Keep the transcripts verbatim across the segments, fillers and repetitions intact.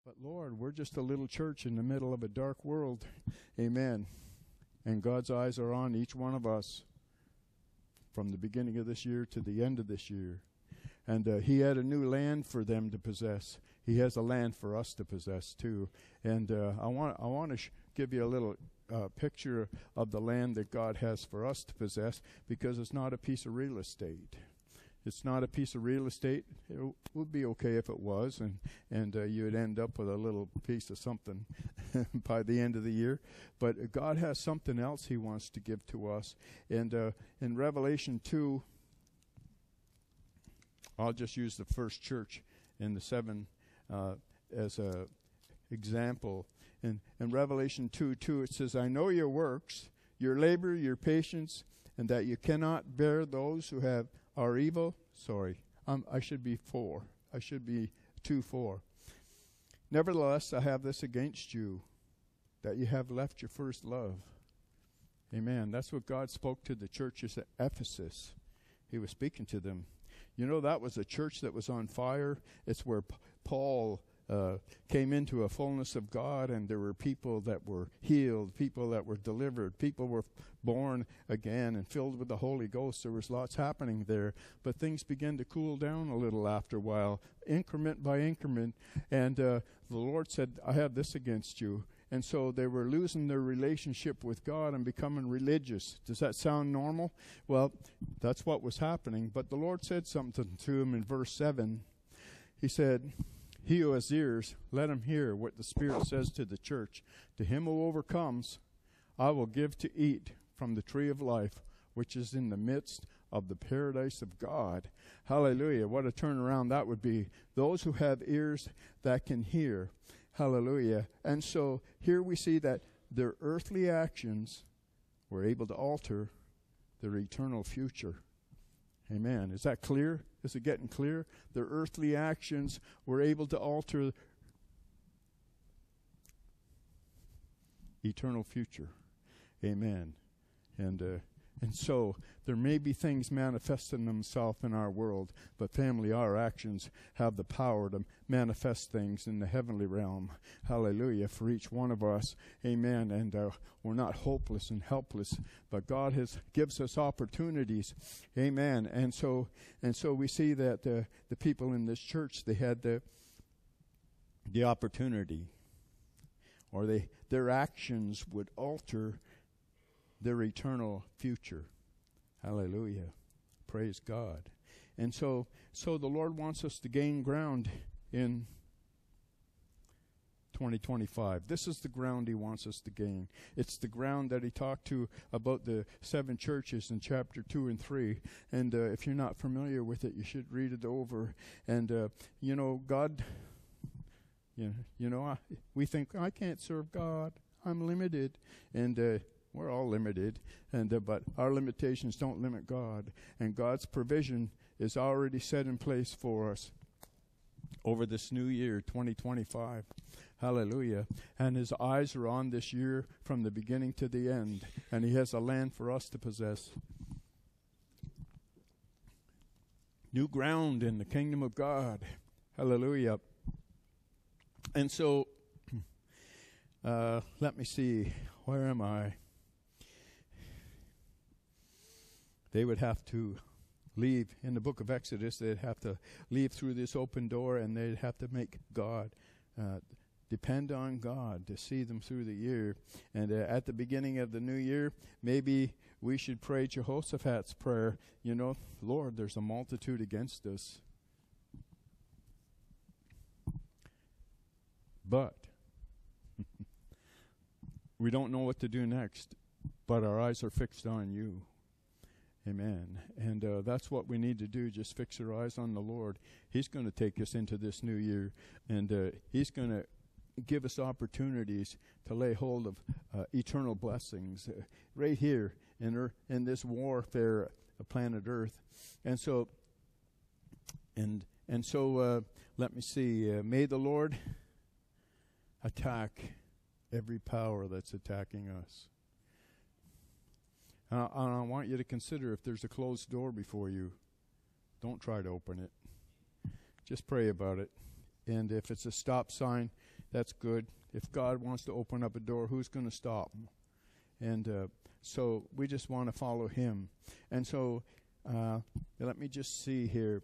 But Lord, we're just a little church in the middle of a dark world. Amen. And God's eyes are on each one of us from the beginning of this year to the end of this year. And uh, he had a new land for them to possess. He has a land for us to possess too. And uh, I want I want to sh- give you a little uh, picture of the land that God has for us to possess, because it's not a piece of real estate. It's not a piece of real estate. It w- would be okay if it was, and and uh, you would end up with a little piece of something by the end of the year. But uh, God has something else He wants to give to us. And uh, in Revelation two, I'll just use the first church in the seven uh, as a example. In, in Revelation two two, it says, "I know your works, your labor, your patience, and that you cannot bear those who have are evil." Sorry, um, I should be four. I should be two four. "Nevertheless, I have this against you, that you have left your first love." Amen. That's what God spoke to the churches at Ephesus. He was speaking to them. You know, that was a church that was on fire. It's where P- Paul uh, came into a fullness of God, and there were people that were healed, people that were delivered, people were born again and filled with the Holy Ghost. There was lots happening there, but things began to cool down a little after a while, increment by increment, and uh, the Lord said, "I have this against you." And so they were losing their relationship with God and becoming religious. Does that sound normal? Well, that's what was happening. But the Lord said something to him in verse seven. He said, "He who has ears, let him hear what the Spirit says to the church. To him who overcomes, I will give to eat from the tree of life, which is in the midst of the paradise of God." Hallelujah. What a turnaround that would be. Those who have ears that can hear. Hallelujah. And so here we see that their earthly actions were able to alter their eternal future. Amen. Is that clear? Is it getting clear? Their earthly actions were able to alter eternal future. Amen. And uh, and so there may be things manifesting themselves in our world, but family, our actions have the power to manifest things in the heavenly realm. Hallelujah, for each one of us. Amen. And uh, we're not hopeless and helpless, but God has gives us opportunities. Amen. And so and so we see that uh, the people in this church, they had the the opportunity, or they their actions would alter their eternal future. Hallelujah. Praise God. And so so the Lord wants us to gain ground in twenty twenty-five. This is the ground He wants us to gain. It's the ground that He talked to about the seven churches in chapter two and three. And uh, if you're not familiar with it, you should read it over. And, uh, you know, God, you know, you know I, we think, I can't serve God. I'm limited. And uh we're all limited, and uh, but our limitations don't limit God. And God's provision is already set in place for us over this new year, twenty twenty-five. Hallelujah. And His eyes are on this year from the beginning to the end, and He has a land for us to possess. New ground in the kingdom of God. Hallelujah. And so, uh, let me see. Where am I? They would have to leave in the book of Exodus. They'd have to leave through this open door, and they'd have to make God, uh, depend on God to see them through the year. And uh, at the beginning of the new year, maybe we should pray Jehoshaphat's prayer. You know, Lord, there's a multitude against us, but we don't know what to do next, but our eyes are fixed on you. Amen. And uh, that's what we need to do, just fix our eyes on the Lord. He's going to take us into this new year, and uh, He's going to give us opportunities to lay hold of uh, eternal blessings uh, right here in, earth, in this warfare of planet Earth. And so, and, and so uh, let me see. Uh, may the Lord attack every power that's attacking us. Uh, and I want you to consider, if there's a closed door before you, don't try to open it. Just pray about it. And if it's a stop sign, that's good. If God wants to open up a door, who's going to stop him? And uh, so we just want to follow him. And so uh, let me just see here.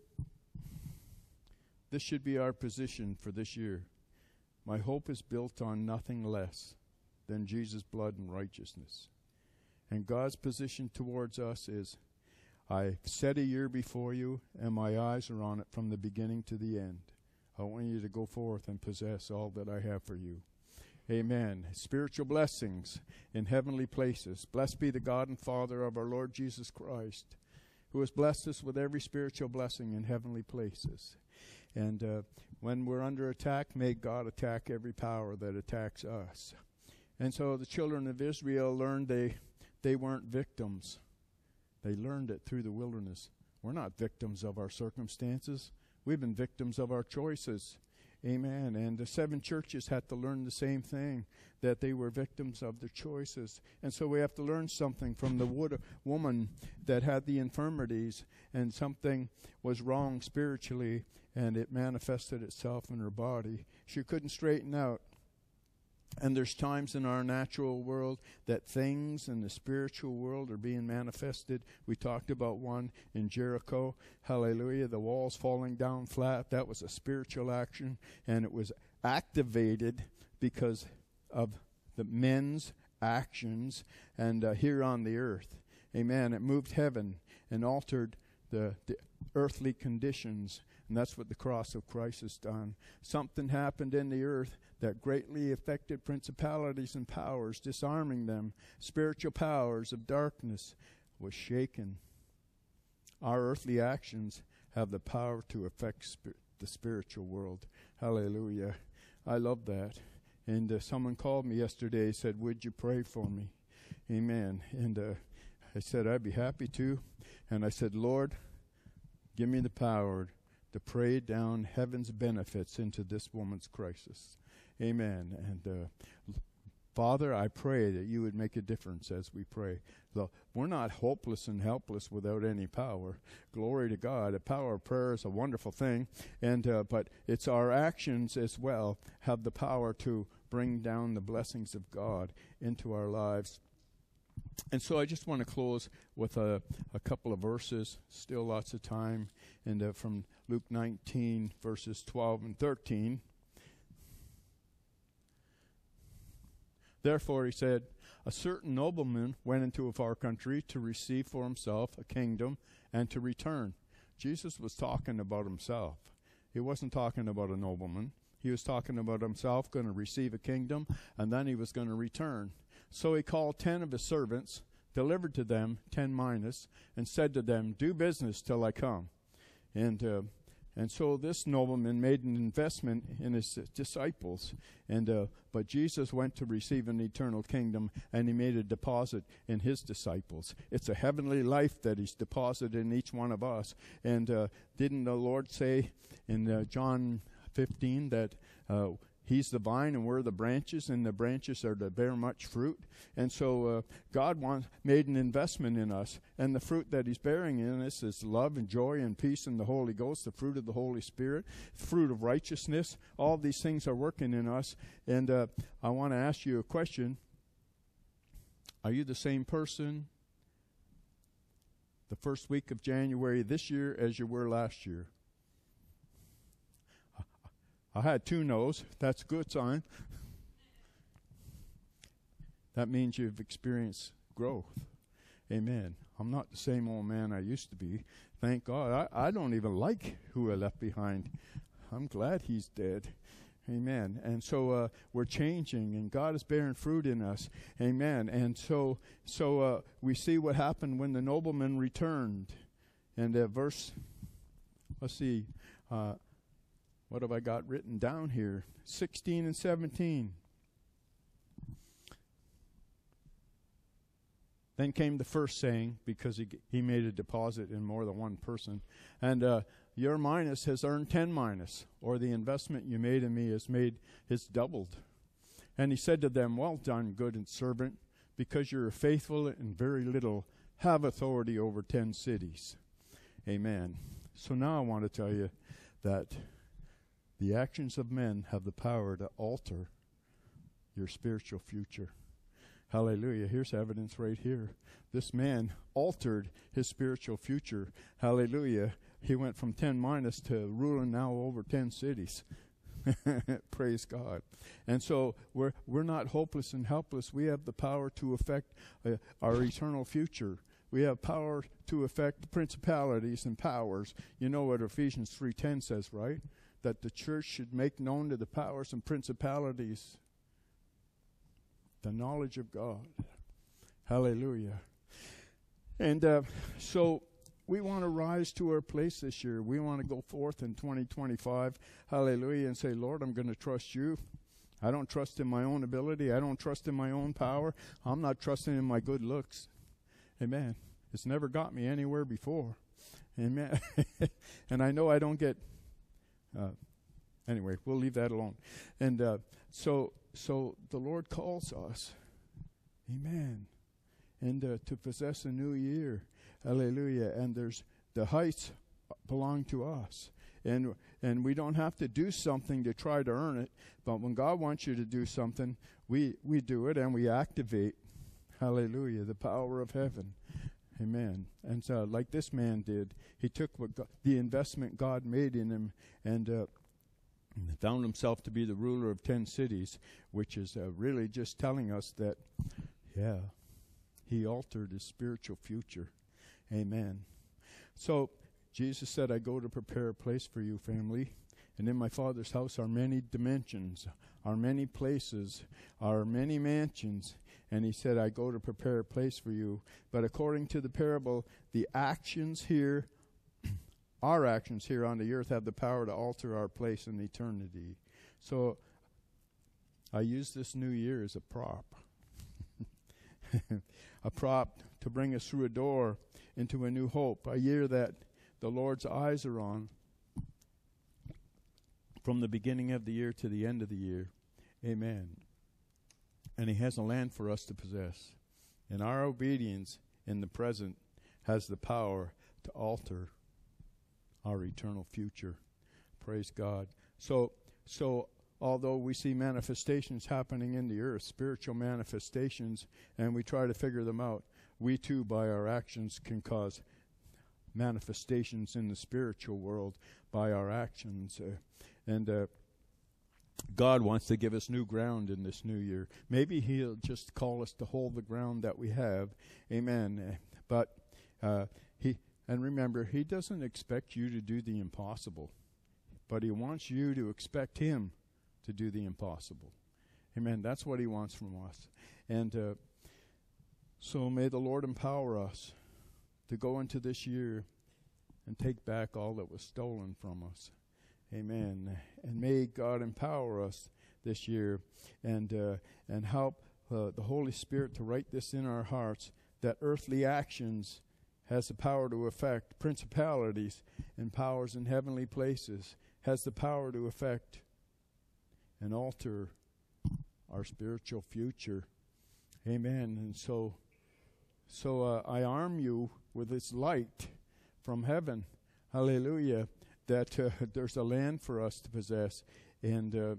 This should be our position for this year. My hope is built on nothing less than Jesus' blood and righteousness. And God's position towards us is, I've set a year before you, and my eyes are on it from the beginning to the end. I want you to go forth and possess all that I have for you. Amen. Spiritual blessings in heavenly places. Blessed be the God and Father of our Lord Jesus Christ, who has blessed us with every spiritual blessing in heavenly places. And uh, when we're under attack, may God attack every power that attacks us. And so the children of Israel learned they, they weren't victims. They learned it through the wilderness. We're not victims of our circumstances. We've been victims of our choices. Amen. And the seven churches had to learn the same thing, that they were victims of their choices. And so we have to learn something from the wood- woman that had the infirmities, and something was wrong spiritually, and it manifested itself in her body. She couldn't straighten out. And there's times in our natural world that things in the spiritual world are being manifested. We talked about one in Jericho. Hallelujah. The walls falling down flat. That was a spiritual action. And it was activated because of the men's actions and uh, here on the earth. Amen. It moved heaven and altered the, the earthly conditions. And that's what the cross of Christ has done. Something happened in the earth that greatly affected principalities and powers, disarming them. Spiritual powers of darkness was shaken. Our earthly actions have the power to affect sp- the spiritual world. Hallelujah. I love that. And uh, someone called me yesterday, said, would you pray for me? Amen. And uh, I said, I'd be happy to. And I said, Lord, give me the power to pray down heaven's benefits into this woman's crisis. Amen. And uh, Father, I pray that you would make a difference as we pray. Look, we're not hopeless and helpless without any power. Glory to God. The power of prayer is a wonderful thing, and uh, but it's our actions as well have the power to bring down the blessings of God into our lives. And so I just want to close with a, a couple of verses, still lots of time, and uh, from Luke nineteen, verses twelve and thirteen. Therefore, he said, a certain nobleman went into a far country to receive for himself a kingdom and to return. Jesus was talking about himself. He wasn't talking about a nobleman. He was talking about himself going to receive a kingdom, and then he was going to return. So he called ten of his servants, delivered to them ten minas, and said to them, do business till I come. And uh, and so this nobleman made an investment in his uh, disciples. And uh, but Jesus went to receive an eternal kingdom, and he made a deposit in his disciples. It's a heavenly life that he's deposited in each one of us. And uh, didn't the Lord say in uh, John fifteen that uh, he's the vine and we're the branches, and the branches are to bear much fruit? And so uh, God wants, made an investment in us, and the fruit that he's bearing in us is love and joy and peace in the Holy Ghost, the fruit of the Holy Spirit, fruit of righteousness. All these things are working in us. And uh, I want to ask you a question. Are you the same person the first week of January this year as you were last year? I had two no's. That's a good sign. That means you've experienced growth. Amen. I'm not the same old man I used to be. Thank God. I, I don't even like who I left behind. I'm glad he's dead. Amen. And so uh, we're changing, and God is bearing fruit in us. Amen. And so so uh, we see what happened when the nobleman returned. And uh, verse, let's see, uh, what have I got written down here? sixteen and seventeen. Then came the first saying, because he he made a deposit in more than one person. And uh, your minus has earned ten minus, or the investment you made in me has made, has doubled. And he said to them, well done, good and servant, because you're faithful in very little, have authority over ten cities. Amen. So now I want to tell you that The actions of men have the power to alter your spiritual future. Hallelujah. Here's evidence right here. This man altered his spiritual future. Hallelujah. He went from ten minus to ruling now over ten cities. Praise God. And so we're we're not hopeless and helpless. We have the power to affect uh, our eternal future. We have power to affect principalities and powers. You know what Ephesians three ten says, right? That the church should make known to the powers and principalities the knowledge of God. Hallelujah. And uh, so we want to rise to our place this year. We want to go forth in twenty twenty-five, hallelujah, and say, Lord, I'm going to trust you. I don't trust in my own ability. I don't trust in my own power. I'm not trusting in my good looks. Amen. It's never got me anywhere before. Amen. And I know I don't get, uh, anyway, we'll leave that alone. And uh, so, so the Lord calls us, amen, and uh, to possess a new year. Hallelujah. And there's the heights belong to us. And and we don't have to do something to try to earn it. But when God wants you to do something, we, we do it and we activate, hallelujah, the power of heaven. Amen. And so like this man did, he took what God, the investment God made in him and uh, found himself to be the ruler of ten cities, which is uh, really just telling us that, yeah, he altered his spiritual future. Amen. So Jesus said, I go to prepare a place for you, family. And in my Father's house are many dimensions, are many places, are many mansions. And he said, I go to prepare a place for you. But according to the parable, the actions here, our actions here on the earth have the power to alter our place in eternity. So I use this new year as a prop. A prop to bring us through a door into a new hope, a year that the Lord's eyes are on from the beginning of the year to the end of the year. Amen. And he has a land for us to possess. And our obedience in the present has the power to alter our eternal future. Praise God. So, so although we see manifestations happening in the earth, spiritual manifestations, and we try to figure them out, we too, by our actions, can cause manifestations in the spiritual world by our actions. Uh, and uh, God wants to give us new ground in this new year. Maybe he'll just call us to hold the ground that we have. Amen. Uh, but uh, he, and remember, he doesn't expect you to do the impossible, but he wants you to expect him to do the impossible. Amen. That's what he wants from us. And uh, so may the Lord empower us to go into this year and take back all that was stolen from us. Amen. And may God empower us this year and uh, and help uh, the Holy Spirit to write this in our hearts, that earthly actions has the power to affect principalities and powers in heavenly places, has the power to affect and alter our spiritual future. Amen. And so So uh, I arm you with this light from heaven, hallelujah, that uh, there's a land for us to possess. And uh,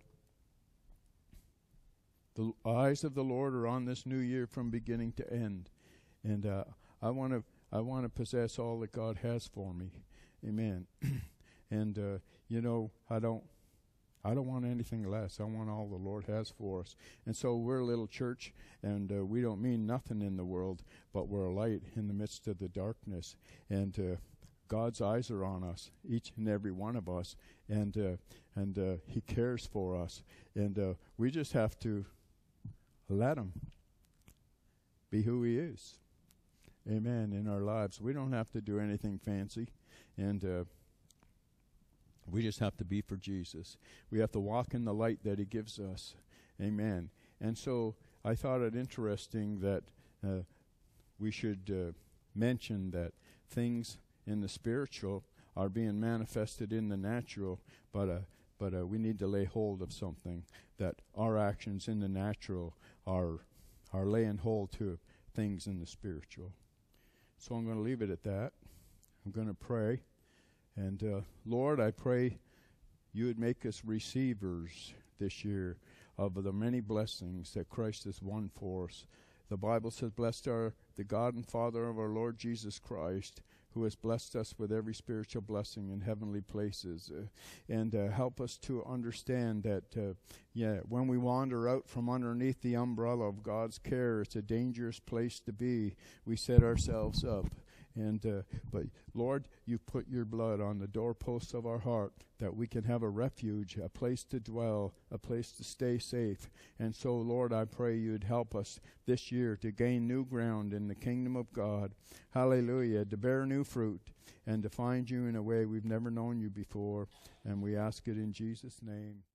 the eyes of the Lord are on this new year from beginning to end. And uh, I want to I want to possess all that God has for me. Amen. And, uh, you know, I don't I don't want anything less. I want all the Lord has for us. And so we're a little church, and uh, we don't mean nothing in the world, but we're a light in the midst of the darkness. And uh, God's eyes are on us, each and every one of us, and uh, and uh, he cares for us. And uh, we just have to let him be who he is. Amen, in our lives. We don't have to do anything fancy. And uh we just have to be for Jesus. We have to walk in the light that he gives us. Amen. And so I thought it interesting that uh, we should uh, mention that things in the spiritual are being manifested in the natural, but uh, but uh, we need to lay hold of something, that our actions in the natural are are laying hold to things in the spiritual. So I'm going to leave it at that. I'm going to pray. And uh, Lord, I pray you would make us receivers this year of the many blessings that Christ has won for us. The Bible says, blessed are the God and Father of our Lord Jesus Christ, who has blessed us with every spiritual blessing in heavenly places. Uh, and uh, help us to understand that, uh, yeah, when we wander out from underneath the umbrella of God's care, it's a dangerous place to be. We set ourselves up. And uh, but Lord, you've put your blood on the doorposts of our heart that we can have a refuge, a place to dwell, a place to stay safe. And so, Lord, I pray you'd help us this year to gain new ground in the kingdom of God. Hallelujah, to bear new fruit and to find you in a way we've never known you before. And we ask it in Jesus' name.